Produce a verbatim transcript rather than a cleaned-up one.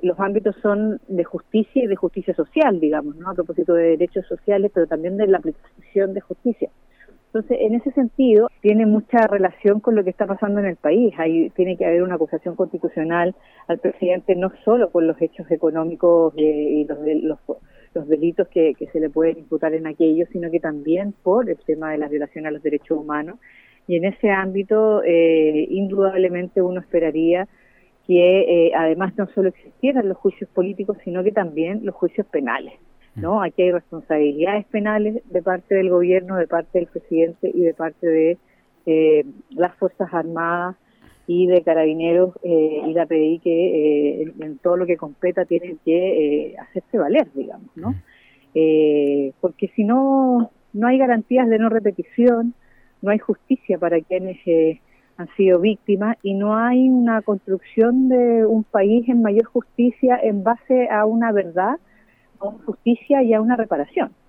los ámbitos son de justicia y de justicia social, digamos, ¿no? A propósito de derechos sociales, pero también de la aplicación de justicia. Entonces, en ese sentido, tiene mucha relación con lo que está pasando en el país. Ahí tiene que haber una acusación constitucional al presidente, no solo por los hechos económicos eh, y los, de, los, los delitos que, que se le pueden imputar en aquello, sino que también por el tema de la violación a los derechos humanos. Y en ese ámbito, eh, indudablemente uno esperaría que eh, además no solo existieran los juicios políticos, sino que también los juicios penales, ¿no? Aquí hay responsabilidades penales de parte del gobierno, de parte del presidente y de parte de eh, las Fuerzas Armadas y de Carabineros eh, y la P D I, que eh, en, en todo lo que competa tienen que eh, hacerse valer, digamos, ¿no? Eh, porque si no, no hay garantías de no repetición, no hay justicia para quienes eh, han sido víctimas y no hay una construcción de un país en mayor justicia en base a una verdad, a una justicia y a una reparación.